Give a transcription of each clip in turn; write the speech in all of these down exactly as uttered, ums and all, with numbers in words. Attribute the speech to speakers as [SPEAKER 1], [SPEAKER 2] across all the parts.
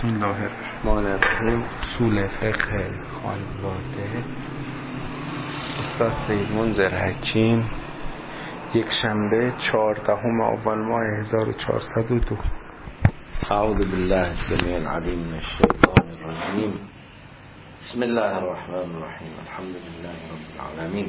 [SPEAKER 1] بسم الله الرحمن الرحیم. اصول فقه خانواده، استاد سید منذر حکیم، یک شنبه چهاردهم آبان ماه هزار و چهارصد و دو.
[SPEAKER 2] اعوذ بالله السمیع العلیم من الشیطان الرجیم. بسم الله الرحمن الرحیم. الحمد لله رب العالمین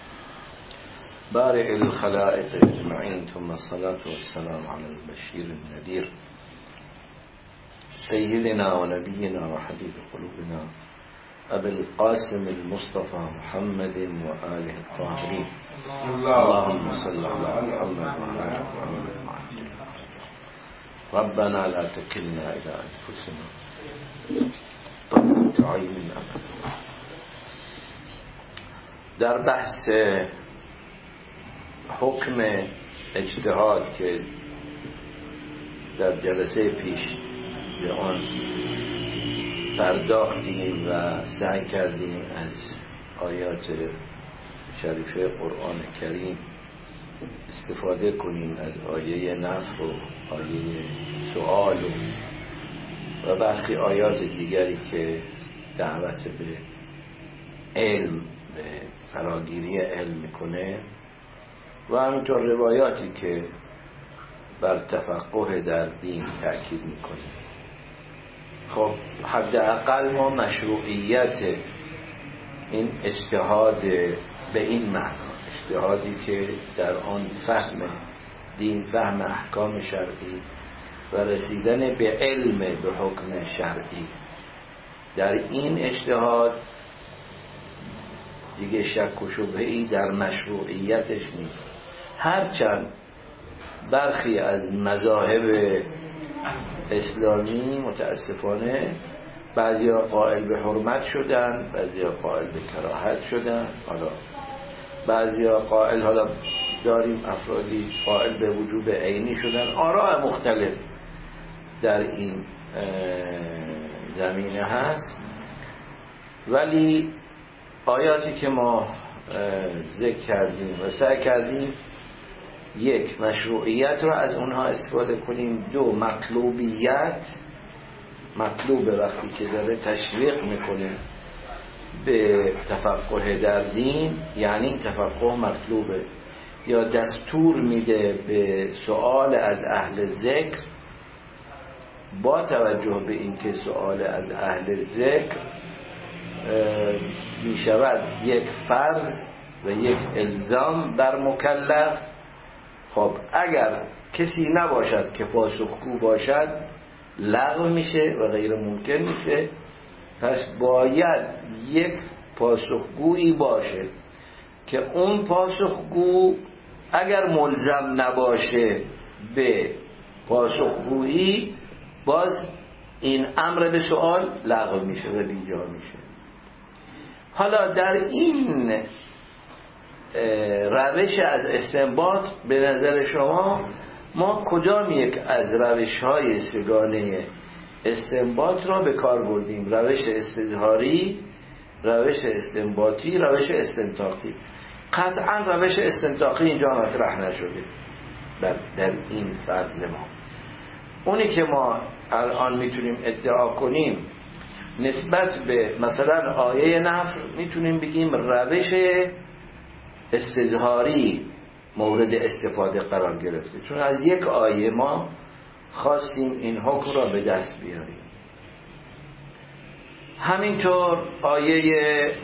[SPEAKER 2] بارئ الخلائق اجمعین، ثم الصلاة والسلام علی البشیر النذیر سیدنا و نبینا و حبیب قلوبنا ابی القاسم المصطفى محمد و آله الطاهرین. اللهم صل علی محمد و علی محمد. ربنا لا تكلنا إلى أنفسنا طرفة عين أبدا. در بحث حکم اجتهاد که در جلسه پیش به آن پرداختیم و سعی کردیم از آیات شریفه قرآن کریم استفاده کنیم، از آیه نفر و آیه سؤال و, و برخی آیات دیگری که دعوت به علم، به فراگیری علم میکنه و همینطور روایاتی که بر تفقه در دین تأکید میکنه. خب حداقل ما مشروعیت این اجتهاد به این معنا، اجتهادی که در آن فهم دین، فهم احکام شرعی و رسیدن به علم به حکم شرعی، در این اجتهاد دیگه شک و شبهه‌ای در مشروعیتش نیست. هرچند برخی از مذاهب اسلامی متاسفانه بعضیا قائل به حرمت شدن، بعضیا قائل به کراهت شدن، حالا بعضیا قائل، حالا داریم افرادی قائل به وجوب عینی شدن. آراء مختلف در این زمینه هست، ولی آیاتی که ما ذکر کردیم و سعی کردیم یک، مشروعیت را از اونها استفاده کنیم، دو، مطلوبیت، مطلوب وقتی که داره تشویق میکنه به تفقه در دین، یعنی تفقه مطلوبه، یا دستور میده به سؤال از اهل ذکر، با توجه به اینکه سؤال از اهل ذکر میشود یک فرض و یک الزام بر مکلف. خب اگر کسی نباشد که پاسخگو باشد لغو میشه و غیر ممکن میشه، پس باید یک پاسخگویی باشه که اون پاسخگو اگر ملزم نباشه به پاسخگویی، باز این امر به سؤال لغو میشه و بیجا میشه. حالا در این روش از استنباط به نظر شما ما کدام یک از روش های سگانه استنباط را به کار بردیم؟ روش استظهاری، روش استنباطی، روش استنطاقی؟ قطعا روش استنطاقی اینجا مطرح نشده در, در این فرض ما. اونی که ما الان میتونیم ادعا کنیم نسبت به مثلا آیه نفر، میتونیم بگیم روش استظهاری مورد استفاده قرار گرفته، چون از یک آیه ما خواستیم این حکم را به دست بیاریم. همینطور آیه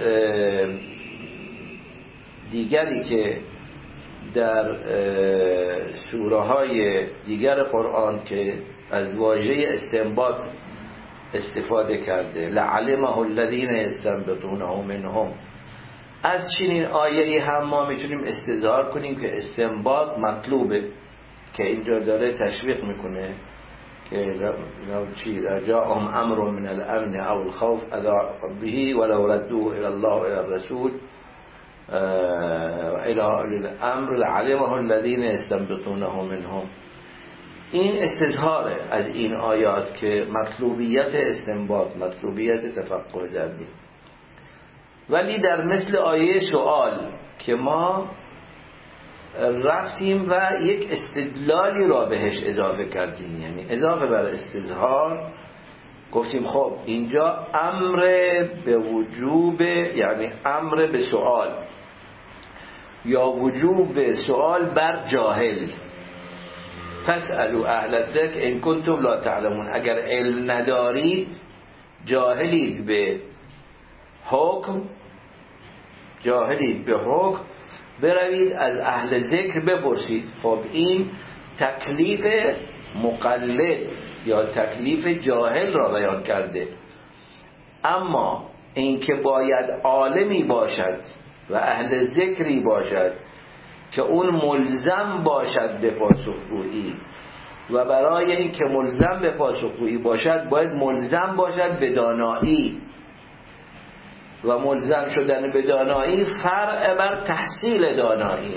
[SPEAKER 2] دیگری که در سوره های دیگر قرآن که از واژه استنباط استفاده کرده، لعلمه الذین یستنبطونه منهم، از چنین آیه‌ای هم ما میتونیم استظهار کنیم که استنباط مطلوبه، که اینجا داره تشویق میکنه که لو چی رجاءهم امر من الامن او الخوف اذاعوا به ولو ردوه الى الله و الى الرسول و الى اولی الامر لعلمه الذین یستنبطونه منهم. این استظهاره از این آیات که مطلوبیت استنباط، مطلوبیت تفقه در دین. ولی در مثل آیه سؤال که ما رفتیم و یک استدلالی را بهش اضافه کردیم، یعنی اضافه بر استظهار گفتیم خب اینجا امر به وجوب، یعنی امر به سوال یا وجوب سوال بر جاهل. فاسألوا اهل الذکر ان کنتم لا تعلمون. اگر علم ندارید، جاهلید به حکم، جاهلید به حکم، بروید از اهل ذکر بپرسید. خب این تکلیف مقلد یا تکلیف جاهل را بیان کرده. اما اینکه باید عالمی باشد و اهل ذکری باشد که اون ملزم باشد به پاسخگویی، و برای اینکه ملزم به پاسخگویی باشد باید ملزم باشد به دانایی، و ملزم شدن به دانایی فرع بر تحصیل دانایی.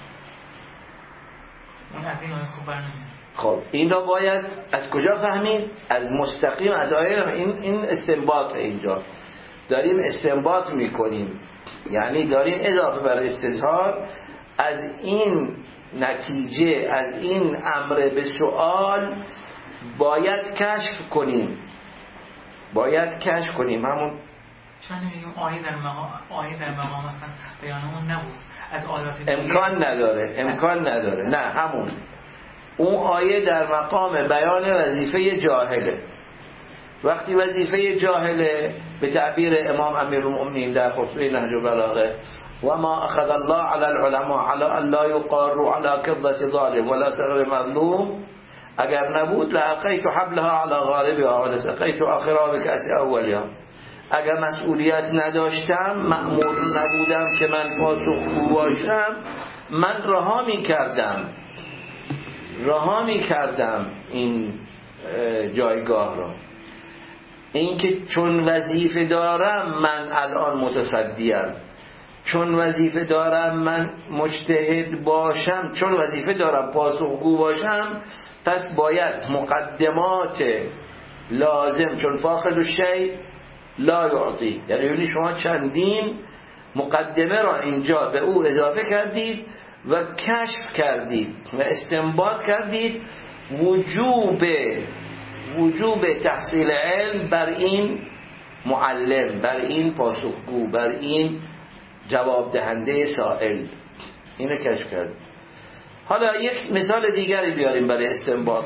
[SPEAKER 3] اون از این آیه خوب برنمیاد.
[SPEAKER 2] خب این را باید از کجا فهمید؟ از مستقیم از آیه. این این استنباط، اینجا داریم استنباط میکنیم، یعنی داریم اضافه بر استظهار از این نتیجه، از این امر به سؤال باید کشف کنیم، باید کشف کنیم. همون
[SPEAKER 3] چون نمیگیم آیه در مقام آیه در مقام مثلا بیان اون نبود، از آیات
[SPEAKER 2] امکان نداره، امکان نداره. نه، همون اون آیه در مقام بیان وظیفه جاهله. وقتی وظیفه جاهله، به تعبیر امام امیرالمؤمنین در خطبه نهج البلاغه، و ما اخذ الله علی العلماء علی ان لا یقاروا علی کظة ظالم ولا صغر مظلوم، اگر نبود لألقیت حبلها علی غاربها ولسقیت آخرها بکأس اولها. اگر مسئولیت نداشتم، مأمور نبودم که من پاسخگو باشم، من رها می کردم رها می کردم این جایگاه را. این که چون وظیفه دارم من الان متصدیم، چون وظیفه دارم من مجتهد باشم، چون وظیفه دارم پاسخگو باشم، پس باید مقدمات لازم، چون فاقد الشیء لا یعطی، یعنی شما چندین مقدمه را اینجا به او اضافه کردید و کشف کردید و استنباط کردید وجوب وجوب تحصیل علم بر این معلم، بر این پاسخگو، بر این جواب دهنده سائل. اینو کشف کرد. حالا یک مثال دیگری بیاریم برای استنباط.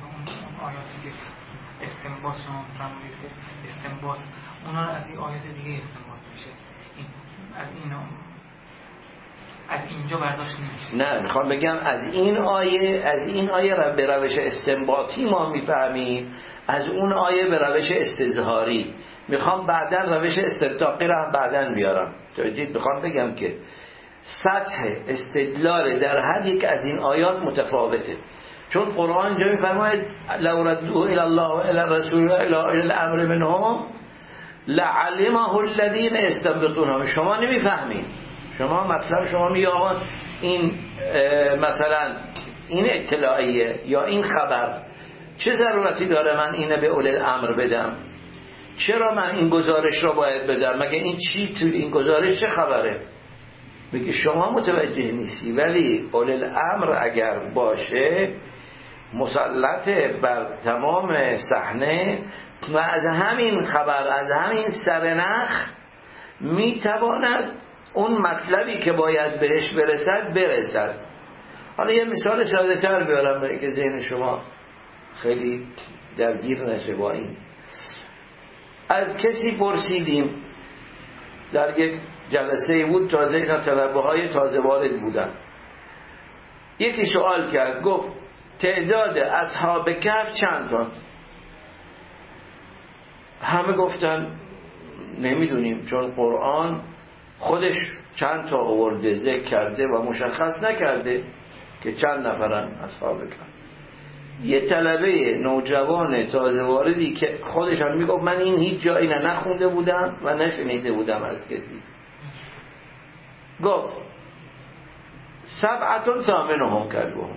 [SPEAKER 3] استنباط شما فرمودید استنباط اونا از این آیات دیگه استنباط میشه. این از اینا از اینجا برداشت نمیشه.
[SPEAKER 2] نه، میخوام بگم از این آیه از این آیه را به روش استنباطی ما میفهمیم، از اون آیه به روش استظهاری. میخوام بعداً روش استنطاقی را هم بعداً بیارم. توجید میخوام بگم که سطح استدلال در هر یک از این آیات متفاوته. چون قرآن جا میفرماید لو ردوه الی الله و الی الرسول و الی الی الامر منهم لعلمه الذین یستنبطونه. شما نمیفهمید، شما مطلب شما میگه آقا این مثلا این اطلاعیه یا این خبر چه ضرورتی داره من اینه به اولی الامر بدم؟ چرا من این گزارش را باید بدم؟ مگه این چی تو این گزارش چه خبره؟ میگه شما متوجه نیستی، ولی اولی الامر اگر باشه مسلط بر تمام صحنه و از همین خبر، از همین سرنخ میتواند اون مطلبی که باید بهش برسد برسد. حالا یه مثال ساده تر بیارم برای که ذهن شما خیلی درگیر نشه با این. از کسی پرسیدیم، در یک جلسه بود، تازه اینا طلبه های تازه وارد بودن، یکی سوال کرد، گفت تعداد اصحاب کهف چند تا؟ همه گفتن نمیدونیم، چون قرآن خودش چند تا آورده ذکر کرده و مشخص نکرده که چند نفرن اصحاب کهف. یه طلبه نوجوان تازه واردی که خودش هم میگفت من این هیچ جایی نه نخونده بودم و نشنیده بودم از کسی، گفت سبعتون ثامنهم کلبهم.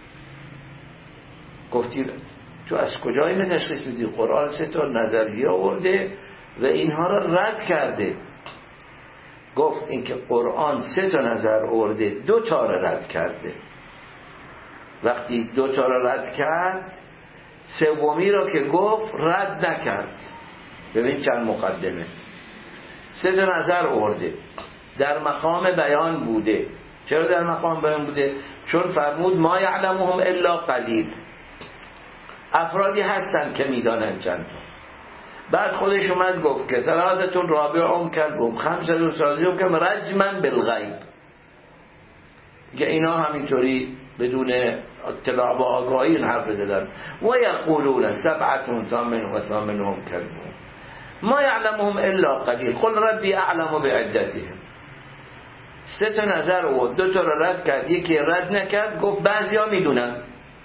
[SPEAKER 2] گفتی تو از کجا اینو تشخیص میدی؟ قرآن سه تا نظریه آورده و اینها را رد کرده. گفت اینکه قرآن سه تا نظر آورده، دو تا را رد کرده. وقتی دو تا را رد کرد، سومی رو که گفت رد نکرد. ببین چند مقدمه، سه تا نظر آورده، در مقام بیان بوده. چرا در مقام بیان بوده؟ چون فرمود ما یعلمهم الا قلیل، افرادی هستن که میدانن چند تا. بعد خودش اومد گفت که ثلاثتون رابعهم کلبهم خمسة سادسهم کم رجما بالغیب، که اینا همینطوری بدون اطلاع و آگاهی این حرف زدن. و یقولون سبعة ثامنهم و ثامنهم کلبهم ما یعلمهم الا قلیل قل ربی اعلم بعدتهم. سه تا نظر و دو تا رو رد کرد، یکی رد نکرد، گفت بعضیا میدونن.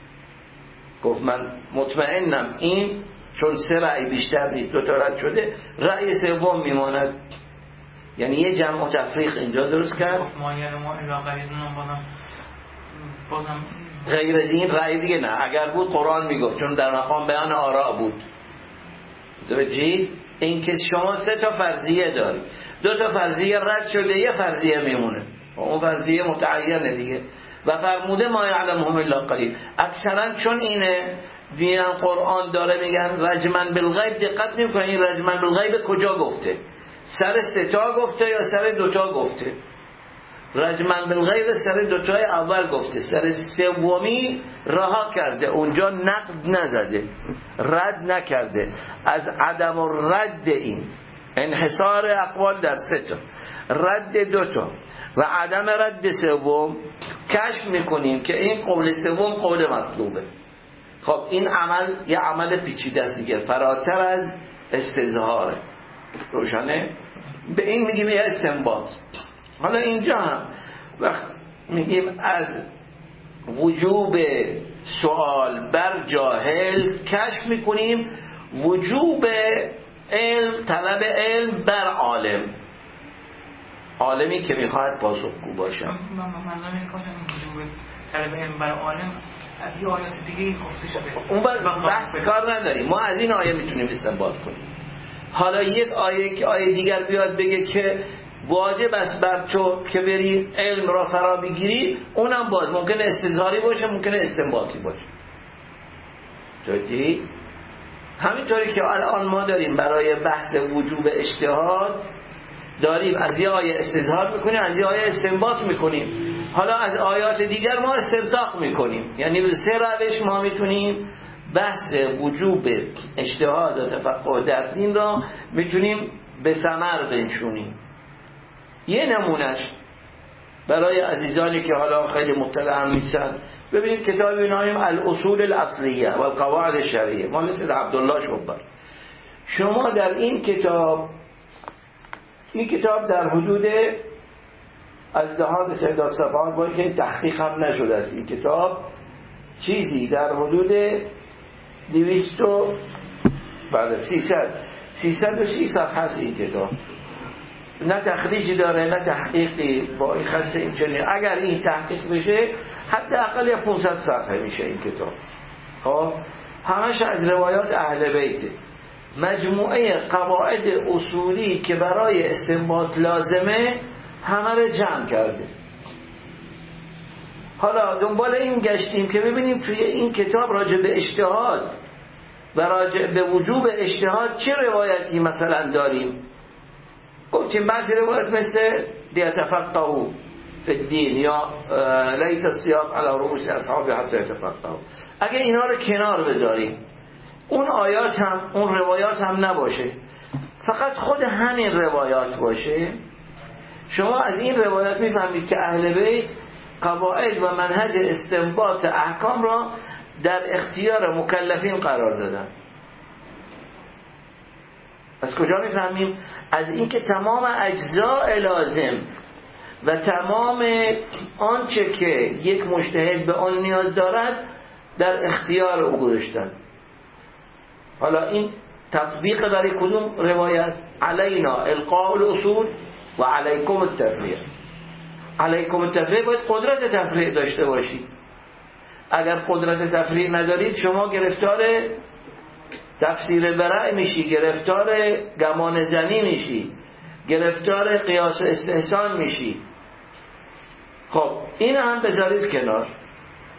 [SPEAKER 2] گفت من مطمئنم این چون سه رأی بیشتر نیست، دو تا رد شده، رأی سوم میماند. یعنی یه جمع و تفریق اینجا درست کرد.
[SPEAKER 3] ما یعنی ما الا قلیل بازم بازم
[SPEAKER 2] غیر از این رأی دیگه نه، اگر بود قرآن میگفت، چون در مقام بیان آراء بود. توجه این که شما سه تا فرضیه داری، دو تا فرضیه رد شده، یه فرضیه میمونه، اون فرضیه متعینه دیگه. و فرموده ما یعلمهم الا قلیل. اکثرا چون اینه بیان قرآن داره میگن رجما بالغیب، دقت نمیکنن این رجما بالغیب کجا گفته، سر سه تا گفته یا سر دو تا گفته. رجما بالغیب سر دو تای اول گفته، سر سومی رها کرده، اونجا نقد نزده، رد نکرده. از عدم رد این انحصار اقوال در سه تا، رد دو تا و عدم رد سوم کشف میکنیم که این قول سوم قول مطلوبه. خب این عمل یه عمل پیچیده است دیگه، فراتر از استظهاره. روشنه؟ به این میگیم یه استنباط. حالا اینجا هم وقت میگیم از وجوب سوال بر جاهل کشف میکنیم وجوب علم، طلب علم بر عالم، عالمی که میخواهد پاسخگو باشه.
[SPEAKER 3] من منظورم اینه که وجوب طلب علم بر عالم از این آیات دیگه گفته شده،
[SPEAKER 2] اون بحث کار نداریم، ما از این آیه میتونیم استنباط کنیم. حالا یک آیه که آیه دیگر بیاد بگه که واجب است بر تو که بری علم را فرا بگیری، اونم باز ممکنه استظهاری باشه، ممکنه استنباطی باشه. جدی همینطوری که الان ما داریم برای بحث وجوب اجتهاد داریم از یه آیه استظهار میکنیم، از یه آیه استنباط میکنیم. حالا از آیات دیگر ما استنطاق میکنیم، یعنی به سه روش ما میتونیم بحث وجوب اجتهاد و تفقه در دین را میتونیم به ثمر بنشونیم. یه نمونش برای عزیزانی که حالا خیلی مطلع هم نیستن، ببینید کتاب نایم الاصول الاصلیه و القواعد الشرعیه مال سید عبدالله شوبر. شما در این کتاب، این کتاب در حدود از لحاظ تعداد صفحات باید که تحقیق هم نشده است، این کتاب چیزی در حدود دویست و بعد سیصد سیصد و سی صفحه هست این کتاب، نه تخریجی داره نه تحقیقی با این خط این چنین. اگر این تحقیق بشه حداقل یا پانصد صفحه میشه این کتاب. خب همش از روایات اهل بیته، مجموعه قواعد اصولی که برای استنباط لازمه همه رو جمع کرده. حالا دنبال این گشتیم که ببینیم توی این کتاب راجع به اجتهاد و راجع به وجوب اجتهاد چه روایتی مثلا داریم. گفتیم بعضی روایت مثل لیتفقهوا فی الدین یا لیت السیاق علی رؤوس اصحاب حتی یتفقهوا، اگه اینا رو کنار بذاریم اون آیات هم اون روایات هم نباشه، فقط خود همین روایات باشه، شما از این روایات میفهمید که اهل بیت قواعد و منهج استنباط احکام را در اختیار مکلفین قرار دادن. از کجا میفهمیم؟ از اینکه تمام اجزاء لازم و تمام آنچه که یک مجتهد به آن نیاز دارد در اختیار او گذاشتن. حالا این تطبیق برای کدوم روایت؟ علینا القاء الاصول و علیکم التفریع. علیکم التفریع باید قدرت تفریع داشته باشید. اگر قدرت تفریع ندارید شما گرفتار تفسیر برع میشی، گرفتار گمان زنی میشی، گرفتار قیاس و استحسان میشی. خب این هم بذارید کنار.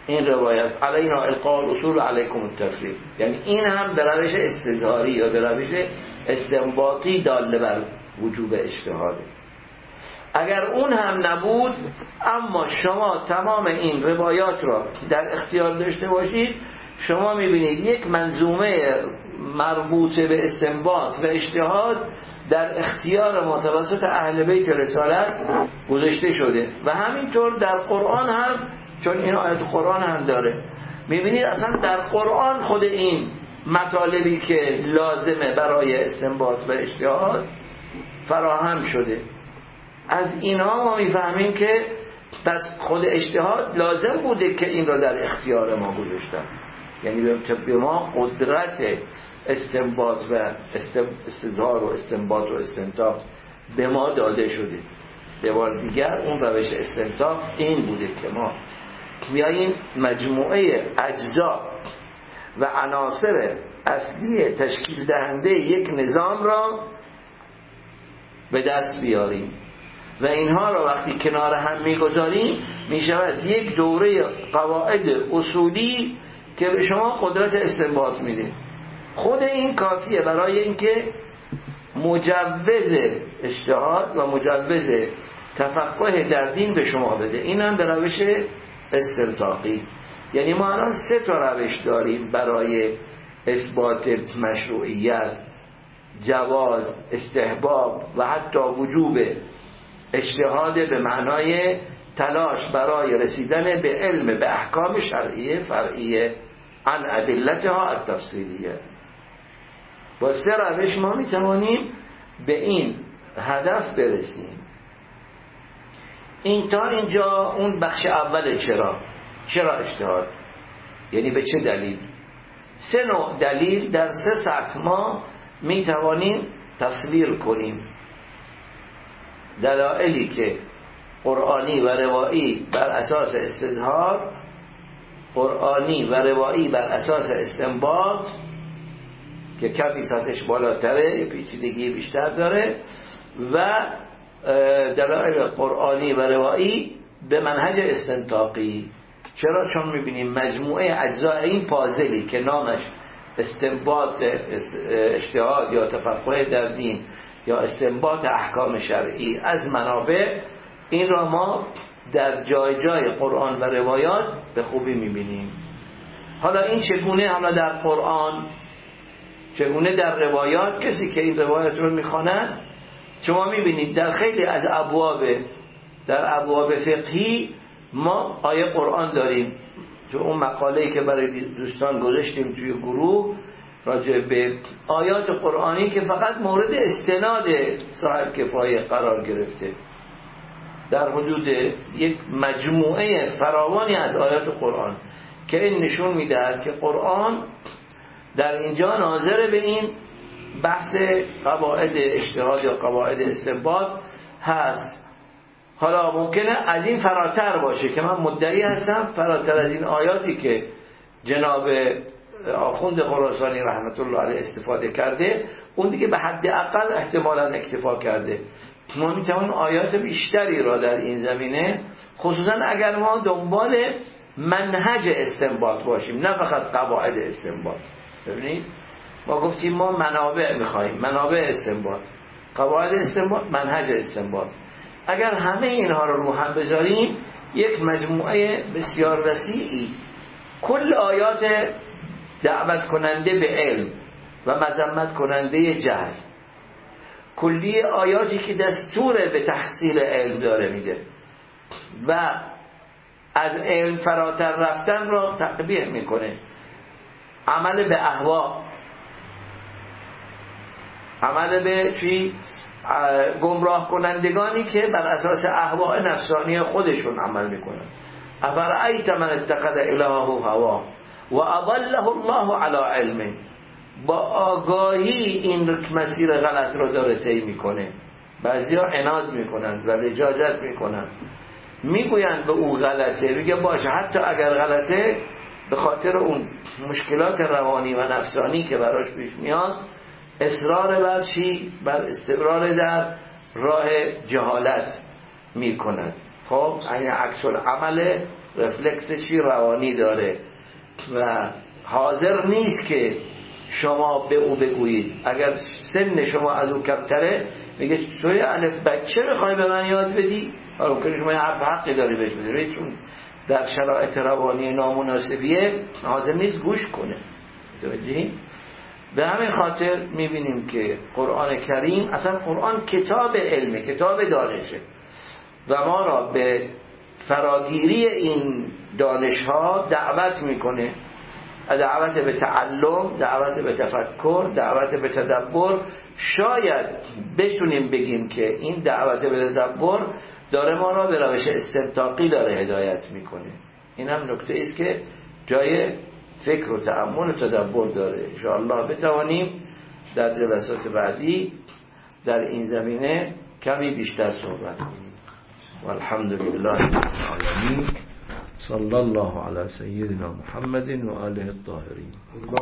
[SPEAKER 2] این روایت علینا القاء الاصول علیکم التفریق، یعنی این هم به روش استظهاری یا به روش استنباطی داله بر وجوب اجتهاده. اگر اون هم نبود، اما شما تمام این روایات را در اختیار داشته باشید، شما میبینید یک منظومه مربوط به استنباط و اجتهاد در اختیار متوسط اهل بیت رسالت گذاشته شده. و همینطور در قرآن هم، چون این آیت قرآن هم داره، میبینید اصلا در قرآن خود این مطالبی که لازمه برای استنباط و اجتهاد فراهم شده. از اینا ما میفهمیم که پس خود اجتهاد لازم بوده که این را در اختیار ما گذاشتن، یعنی به ما قدرت استنباط و استظهار و استنباط و استنتاق به ما داده شده. به بار دیگر اون روش استنتاق این بوده که ما بیاییم مجموعه اجزا و عناصر اصلی تشکیل دهنده یک نظام را به دست بیاریم و اینها را وقتی کنار هم میگذاریم میشود یک دوره قواعد اصولی که به شما قدرت استنباط میده. خود این کافیه برای اینکه مجوز اجتهاد و مجوز تفقه در دین به شما بده. این هم به روش استنطاقی. یعنی ما الان سه تا روش داریم برای اثبات مشروعیت، جواز، استحباب و حتی وجوب اجتهاد به معنای تلاش برای رسیدن به علم به احکام شرعیه فرعیه عن ادلتها التفصیلیه. با سه روش ما میتوانیم به این هدف برسیم. این تا اینجا اون بخش اول. چرا چرا اجتهاد، یعنی به چه دلیل؟ سه نوع دلیل در سه سطح ما میتوانیم تصویر کنیم. دلایلی که قرآنی و روایی بر اساس استظهار، قرآنی و روایی بر اساس استنباط که کمی سطحش بالاتره، پیچیدگی بیشتر داره، و دلایل قرآنی و روایی به منهج استنطاقی. چرا؟ چون میبینیم مجموعه اجزای این پازلی که نامش استنباط اجتهاد یا تفقه در دین یا استنباط احکام شرعی از منابع، این را ما در جای جای قرآن و روایات به خوبی میبینیم. حالا این چگونه؟ حالا در قرآن، چگونه در روایات؟ کسی که این روایات رو میخواند، شما میبینید در خیلی از ابواب، در ابواب فقهی ما آیه قرآن داریم. تو اون مقاله‌ای که برای دوستان گذاشتیم توی گروه راجع به آیات قرآنی که فقط مورد استناد صاحب کفایه قرار گرفته، در حدود یک مجموعه فراوانی از آیات قرآن، که این نشون میدهد که قرآن در اینجا ناظر به این بحث قواعد اجتهاد یا قواعد استنباط هست. حالا ممکنه از این فراتر باشه که من مدعی هستم فراتر از این آیاتی که جناب آخوند خراسانی رحمت الله علیه استفاده کرده، اون دیگه به حد اقل احتمالاً اکتفا کرده. ما میتوانیم آیات بیشتری را در این زمینه، خصوصا اگر ما دنبال منهج استنباط باشیم، نه فقط قواعد استنباط. ببینید ما گفتیم ما منابع میخوایم، منابع استنباط، قواعد استنباط، منهج استنباط. اگر همه اینها رو رو هم بذاریم، یک مجموعه بسیار وسیعی، کل آیات دعوت کننده به علم و مذمت کننده جهل، کلی آیاتی که دستور به تحصیل علم داره میده و از علم فراتر رفتن را تقبیح میکنه، عمل به اهوا، عمل به چی؟ گمراه کنندگانی که بر اساس اهواء نفسانی خودشون عمل میکنن. افرأیت من اتخذ الهه هوا و اضله الله علی علم. با آگاهی این مسیر غلط رو داره طی میکنه. بعضیا عناد میکنن و لجاجت میکنن، میگوین به او غلطه، میگه باشه حتی اگر غلطه، به خاطر اون مشکلات روانی و نفسانی که براش پیش میاد، اصرار بر چی؟ بر استقرار در راه جهالت میکنن. خب این عکس العمل رفلکسشی روانی داره و حاضر نیست که شما به او بگویید. اگر سن شما از او کمتره میگه توی الف بچه میخوای به من یاد بدی؟ حالا که شما حرف حقی داری بهش بدی، چون در شرایط روانی نامناسبیه حاضر نیست گوش کنه. به همین خاطر میبینیم که قرآن کریم، اصلا قرآن کتاب علمه، کتاب دانشه و ما را به فراگیری این دانش‌ها دعوت میکنه، دعوت به تعلم، دعوت به تفکر، دعوت به تدبر. شاید بتونیم بگیم که این دعوت به تدبر داره ما را به روش استنطاقی داره هدایت میکنه. این هم نکته است که جای فکر و تأمل و تدبر داره. انشاءالله بتوانیم در جلسات بعدی در این زمینه کمی بیشتر صحبت کنیم. والحمدلله رب العالمین. صلی الله علی سیدنا محمد و آله الطاهرین.